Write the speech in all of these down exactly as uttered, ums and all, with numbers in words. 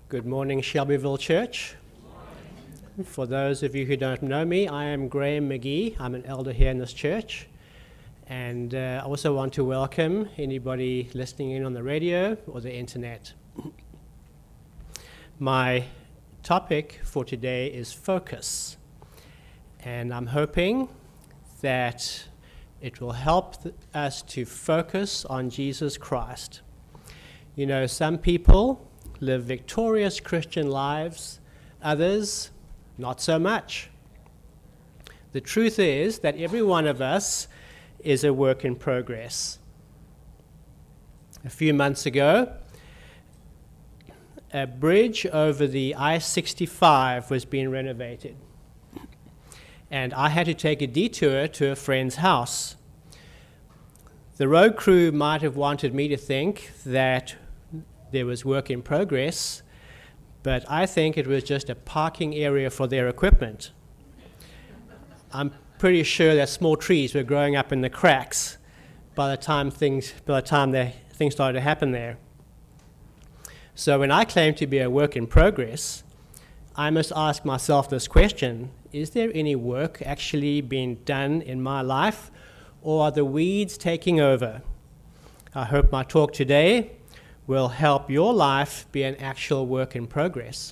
Good morning, Shelbyville Church. For those of you who don't know me, I am Graham McGee. I'm an elder here in this church. And uh, I also want to welcome anybody listening in on the radio or the internet. My topic for today is focus. And I'm hoping that it will help th- us to focus on Jesus Christ. You know, some people live victorious Christian lives, others not so much. The truth is that every one of us is a work in progress. A few months ago, a bridge over the I sixty-five was being renovated, and I had to take a detour to a friend's house. The road crew might have wanted me to think that there was work in progress, but I think it was just a parking area for their equipment. I'm pretty sure that small trees were growing up in the cracks by the time things by the time the things started to happen there. So when I claim to be a work in progress, I must ask myself this question: is there any work actually being done in my life, or are the weeds taking over? I hope my talk today will help your life be an actual work in progress.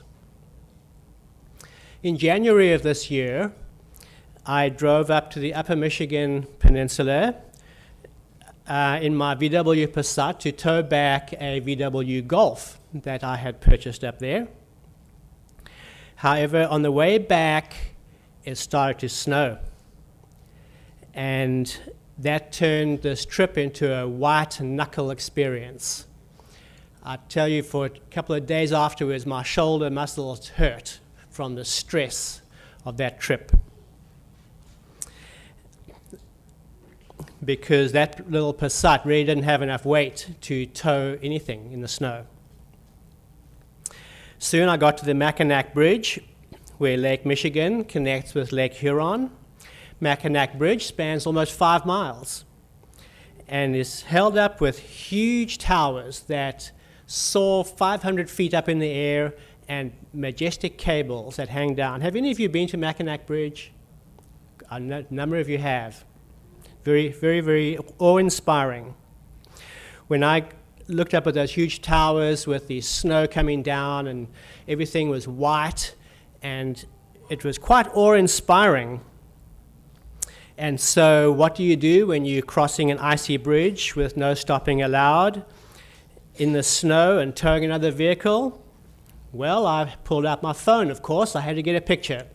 In January of this year, I drove up to the Upper Michigan Peninsula uh, in my V W Passat to tow back a V W Golf that I had purchased up there. However, on the way back, it started to snow. And that turned this trip into a white knuckle experience. I tell you, for a couple of days afterwards, my shoulder muscles hurt from the stress of that trip, because that little Passat really didn't have enough weight to tow anything in the snow. Soon I got to the Mackinac Bridge, where Lake Michigan connects with Lake Huron. Mackinac Bridge spans almost five miles and is held up with huge towers that soar five hundred feet up in the air and majestic cables that hang down. Have any of you been to Mackinac Bridge? A n- number of you have. Very, very, very awe-inspiring. When I looked up at those huge towers with the snow coming down and everything was white, and it was quite awe-inspiring. And so what do you do when you're crossing an icy bridge with no stopping allowed in the snow and towing another vehicle? Well, I pulled out my phone, of course. I had to get a picture.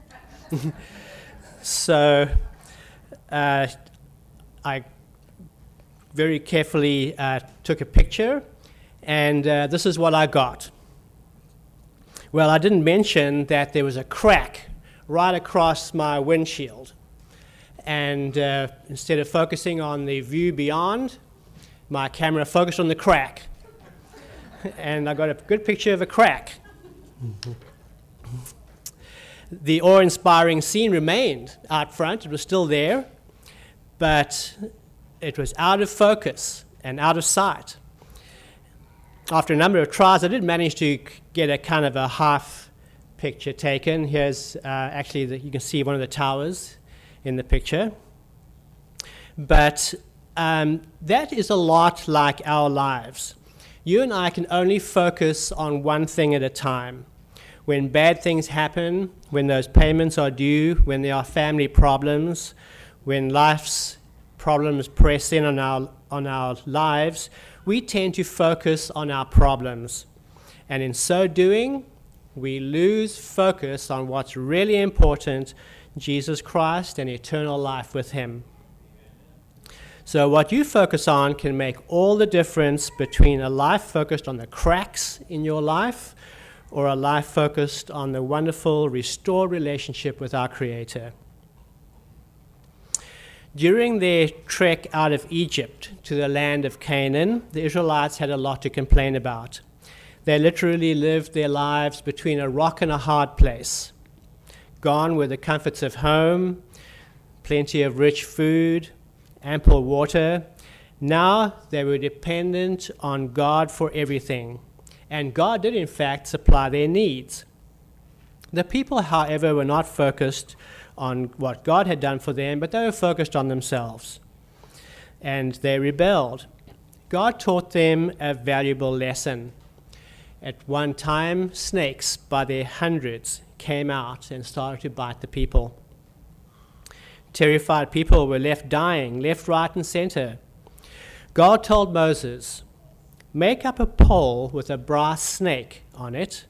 So uh, I very carefully uh, took a picture, and uh, this is what I got. Well, I didn't mention that there was a crack right across my windshield. And uh, instead of focusing on the view beyond, my camera focused on the crack. And I got a good picture of a crack. The awe-inspiring scene remained out front. It was still there, but it was out of focus and out of sight. After a number of tries, I did manage to get a kind of a half picture taken. Here's uh, actually, the, you can see one of the towers in the picture. But um, that is a lot like our lives. You and I can only focus on one thing at a time. When bad things happen, when those payments are due, when there are family problems, when life's problems press in on our, on our lives, we tend to focus on our problems. And in so doing, we lose focus on what's really important: Jesus Christ and eternal life with Him. So what you focus on can make all the difference between a life focused on the cracks in your life or a life focused on the wonderful restored relationship with our Creator. During their trek out of Egypt to the land of Canaan, the Israelites had a lot to complain about. They literally lived their lives between a rock and a hard place. Gone were the comforts of home, plenty of rich food, ample water. Now they were dependent on God for everything, And God did, in fact, supply their needs. The people, however, were not focused on what God had done for them, but they were focused on themselves. And they rebelled. God taught them a valuable lesson. At one time, snakes by their hundreds came out and started to bite the people. Terrified people were left dying, left, right, and center. God told Moses, "Make up a pole with a brass snake on it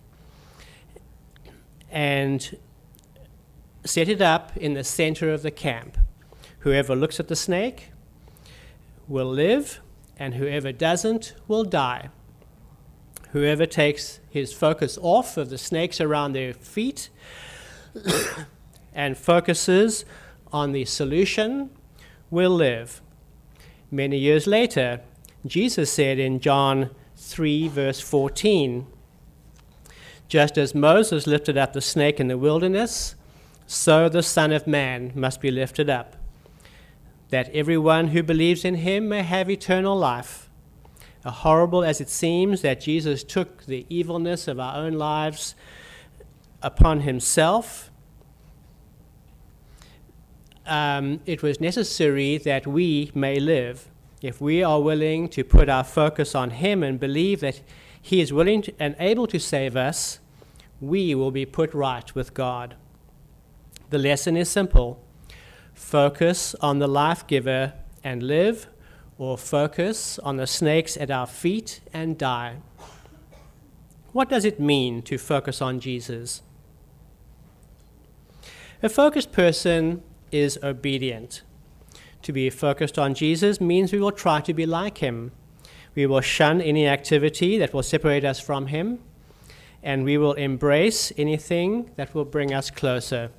and set it up in the center of the camp. Whoever looks at the snake will live, and whoever doesn't will die. Whoever takes his focus off of the snakes around their feet and focuses on the solution will live." Many years later, Jesus said in John three, verse fourteen, "Just as Moses lifted up the snake in the wilderness, so the Son of Man must be lifted up, that everyone who believes in him may have eternal life." Uh, horrible as it seems that Jesus took the evilness of our own lives upon himself, um, it was necessary that we may live. If we are willing to put our focus on him and believe that he is willing to, and able to save us, we will be put right with God. The lesson is simple. Focus on the life giver and live, or focus on the snakes at our feet and die. What does it mean to focus on Jesus? A focused person is obedient. To be focused on Jesus means we will try to be like him. We will shun any activity that will separate us from him, and we will embrace anything that will bring us closer.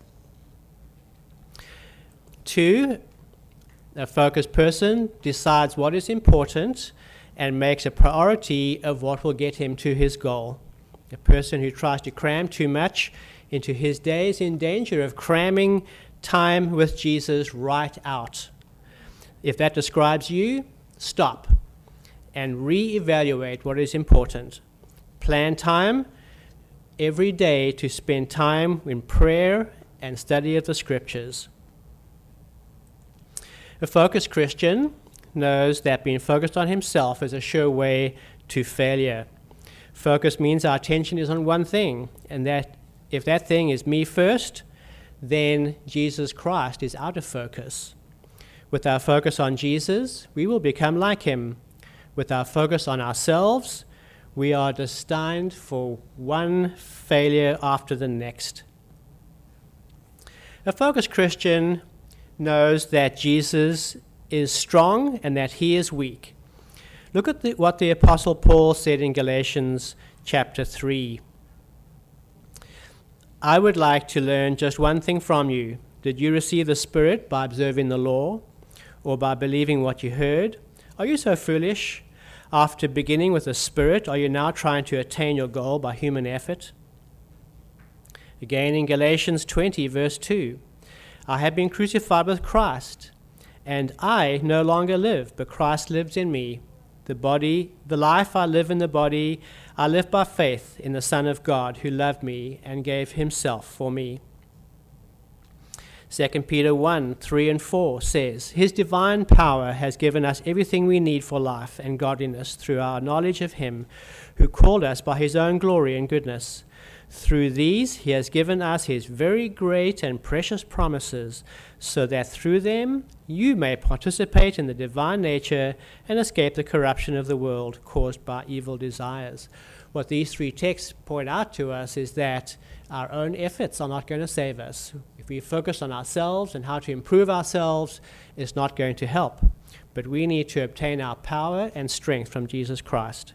Two, a focused person decides what is important and makes a priority of what will get him to his goal. A person who tries to cram too much into his day is in danger of cramming time with Jesus right out. If that describes you, stop and reevaluate what is important. Plan time every day to spend time in prayer and study of the scriptures. A focused Christian knows that being focused on himself is a sure way to failure. Focus means our attention is on one thing, and that if that thing is me first, then Jesus Christ is out of focus. With our focus on Jesus, we will become like him. With our focus on ourselves, we are destined for one failure after the next. A focused Christian knows that Jesus is strong and that he is weak. Look at the, what the Apostle Paul said in Galatians chapter three. "I would like to learn just one thing from you. Did you receive the Spirit by observing the law, or by believing what you heard? Are you so foolish? After beginning with the Spirit, are you now trying to attain your goal by human effort?" Again in Galatians twenty, verse two, "I have been crucified with Christ, and I no longer live, but Christ lives in me. The body, the life I live in the body, I live by faith in the Son of God who loved me and gave himself for me." Second Peter one, three and four says, "His divine power has given us everything we need for life and godliness through our knowledge of him who called us by his own glory and goodness. Through these he has given us his very great and precious promises, so that through them you may participate in the divine nature and escape the corruption of the world caused by evil desires." What these three texts point out to us is that our own efforts are not going to save us. If we focus on ourselves and how to improve ourselves, it's not going to help. But we need to obtain our power and strength from Jesus Christ.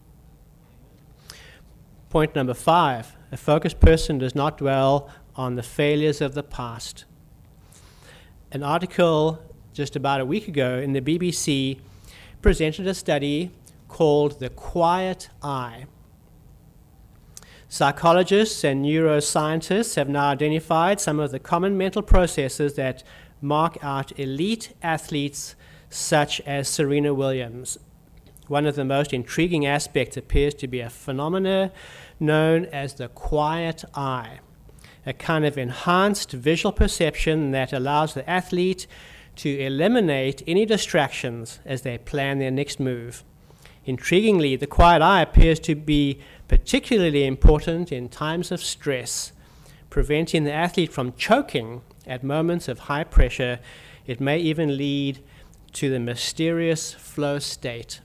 Point number five, a focused person does not dwell on the failures of the past. An article just about a week ago in the B B C presented a study called The Quiet Eye. Psychologists and neuroscientists have now identified some of the common mental processes that mark out elite athletes such as Serena Williams. one of the most intriguing aspects appears to be a phenomena known as the quiet eye, a kind of enhanced visual perception that allows the athlete to eliminate any distractions as they plan their next move. Intriguingly, the quiet eye appears to be particularly important in times of stress, preventing the athlete from choking at moments of high pressure. It may even lead to the mysterious flow state.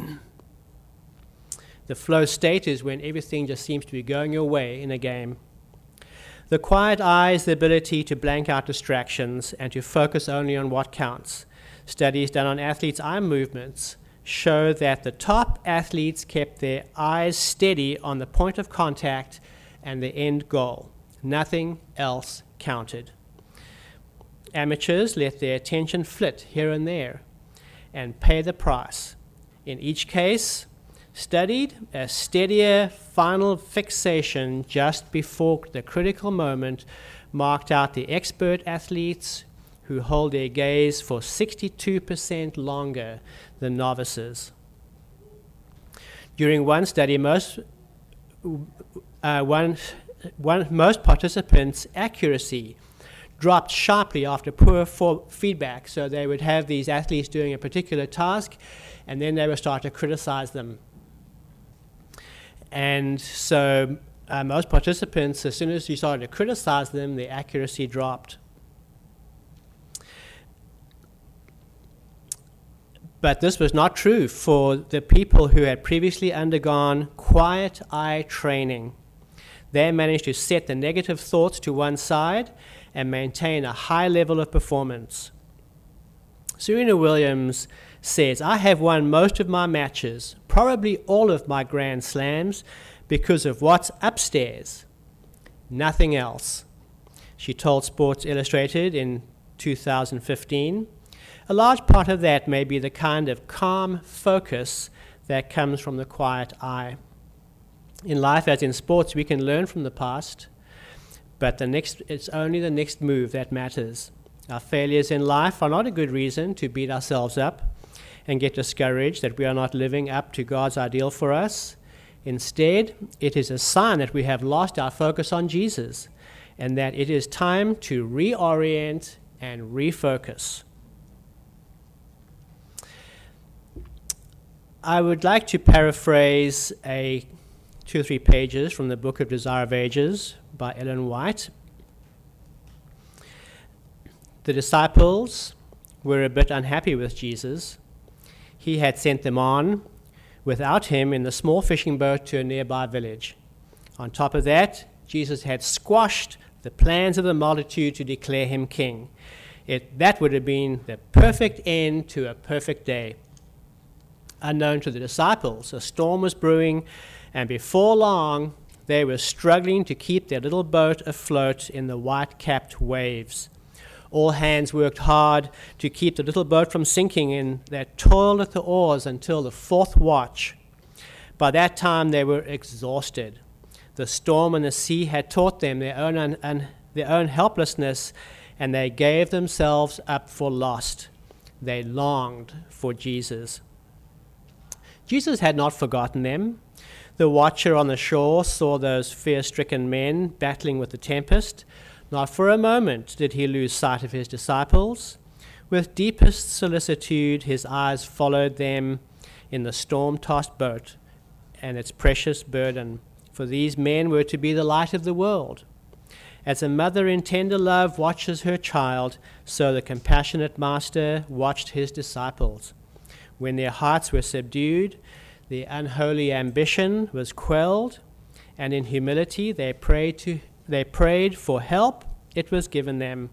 The flow state is when everything just seems to be going your way in a game. The quiet eye is the ability to blank out distractions and to focus only on what counts. Studies done on athletes' eye movements show that the top athletes kept their eyes steady on the point of contact and the end goal. Nothing else counted. Amateurs let their attention flit here and there and pay the price. In each case, studied a steadier final fixation just before the critical moment marked out the expert athletes who hold their gaze for sixty-two percent longer than novices. During one study, most, uh, one, one, most participants' accuracy dropped sharply after poor for feedback. So they would have these athletes doing a particular task, and then they would start to criticize them. And so uh, most participants, as soon as you started to criticize them, their accuracy dropped. But this was not true for the people who had previously undergone quiet eye training. They managed to set the negative thoughts to one side and maintain a high level of performance. Serena Williams says, "I have won most of my matches, probably all of my Grand Slams, because of what's upstairs, nothing else." She told Sports Illustrated in two thousand fifteen, "A large part of that may be the kind of calm focus that comes from the quiet eye. In life, as in sports, we can learn from the past, but the next, it's only the next move that matters. Our failures in life are not a good reason to beat ourselves up and get discouraged that we are not living up to God's ideal for us. Instead, it is a sign that we have lost our focus on Jesus and that it is time to reorient and refocus." I would like to paraphrase a two or three pages from the Book of Desire of Ages by Ellen White. The disciples were a bit unhappy with Jesus. He had sent them on without him in the small fishing boat to a nearby village. On top of that, Jesus had squashed the plans of the multitude to declare him king. It, that would have been the perfect end to a perfect day. Unknown to the disciples, a storm was brewing, and before long, they were struggling to keep their little boat afloat in the white-capped waves. All hands worked hard to keep the little boat from sinking, and they toiled at the oars until the fourth watch. By that time, they were exhausted. The storm and the sea had taught them their own, un- un- their own helplessness, and they gave themselves up for lost. They longed for Jesus. Jesus had not forgotten them. The watcher on the shore saw those fear-stricken men battling with the tempest. Not for a moment did he lose sight of his disciples. With deepest solicitude, his eyes followed them in the storm-tossed boat and its precious burden, for these men were to be the light of the world. As a mother in tender love watches her child, so the compassionate master watched his disciples. When their hearts were subdued, their unholy ambition was quelled, and in humility they prayed to they prayed for help. It was given them.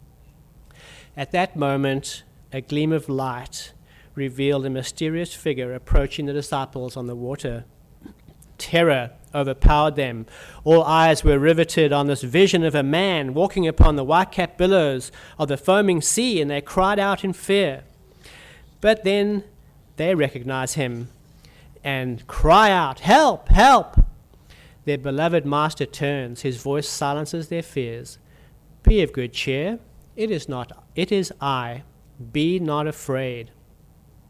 At that moment, a gleam of light revealed a mysterious figure approaching the disciples on the water. Terror overpowered them. All eyes were riveted on this vision of a man walking upon the white-capped billows of the foaming sea, and they cried out in fear. But then they recognize him and cry out, "Help! Help!" Their beloved master turns. His voice silences their fears. "Be of good cheer. It is not. It is I. Be not afraid."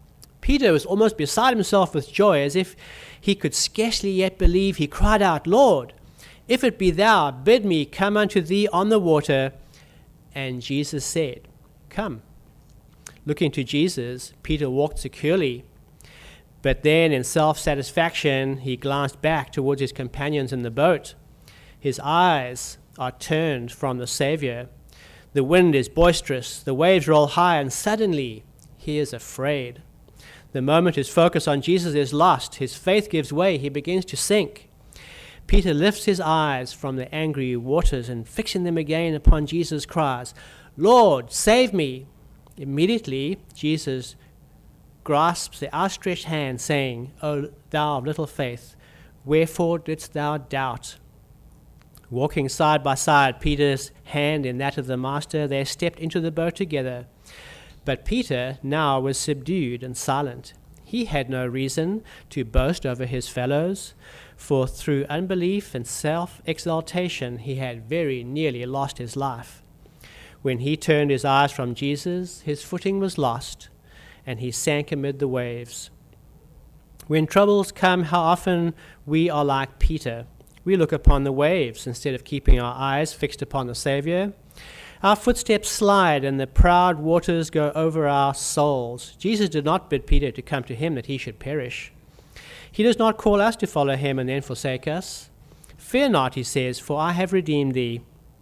Peter was almost beside himself with joy, as if he could scarcely yet believe. He cried out, "Lord, if it be thou, bid me come unto thee on the water." And Jesus said, "Come." Looking to Jesus, Peter walked securely. But then, in self-satisfaction, he glanced back towards his companions in the boat. His eyes are turned from the Savior. The wind is boisterous, the waves roll high, and suddenly he is afraid. The moment his focus on Jesus is lost, his faith gives way, he begins to sink. Peter lifts his eyes from the angry waters and fixing them again upon Jesus cries, "Lord, save me." Immediately, Jesus grasps the outstretched hand, saying, "O thou of little faith, wherefore didst thou doubt?" Walking side by side, Peter's hand in that of the Master, they stepped into the boat together. But Peter now was subdued and silent. He had no reason to boast over his fellows, for through unbelief and self-exaltation he had very nearly lost his life. When he turned his eyes from Jesus, his footing was lost, and he sank amid the waves. When troubles come, how often we are like Peter. We look upon the waves instead of keeping our eyes fixed upon the Savior. Our footsteps slide and the proud waters go over our souls. Jesus did not bid Peter to come to him that he should perish. He does not call us to follow him and then forsake us. "Fear not," he says, "for I have redeemed thee.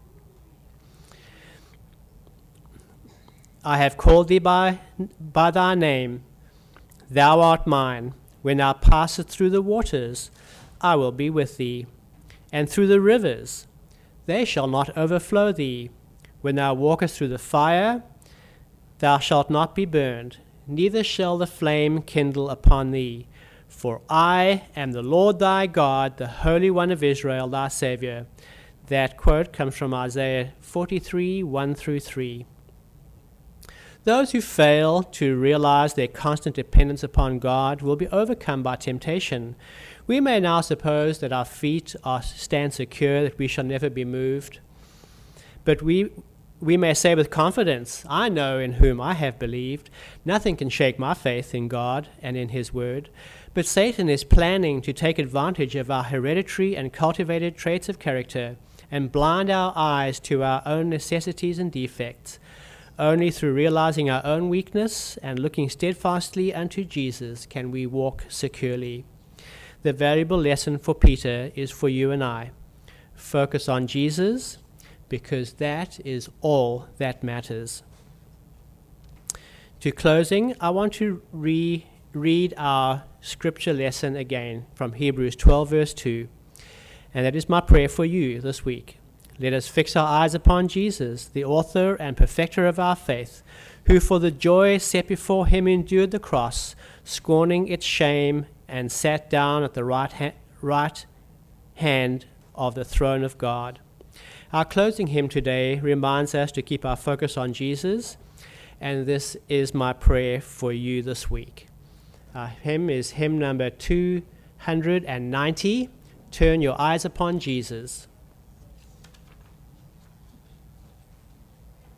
I have called thee by, by thy name. Thou art mine. When thou passest through the waters, I will be with thee. And through the rivers, they shall not overflow thee. When thou walkest through the fire, thou shalt not be burned, neither shall the flame kindle upon thee. For I am the Lord thy God, the Holy One of Israel, thy Savior." That quote comes from Isaiah forty-three, one through three. Those who fail to realize their constant dependence upon God will be overcome by temptation. We may now suppose that our feet are stand secure, that we shall never be moved. But we we may say with confidence, "I know in whom I have believed. Nothing can shake my faith in God and in his word." But Satan is planning to take advantage of our hereditary and cultivated traits of character and blind our eyes to our own necessities and defects. Only through realizing our own weakness and looking steadfastly unto Jesus can we walk securely. The valuable lesson for Peter is for you and I. Focus on Jesus, because that is all that matters. To closing, I want to re- read our scripture lesson again from Hebrews twelve, verse two. And that is my prayer for you this week. Let us fix our eyes upon Jesus, the author and perfecter of our faith, who for the joy set before him endured the cross, scorning its shame, and sat down at the right, ha- right hand of the throne of God. Our closing hymn today reminds us to keep our focus on Jesus, and this is my prayer for you this week. Our hymn is hymn number two hundred ninety, Turn Your Eyes Upon Jesus.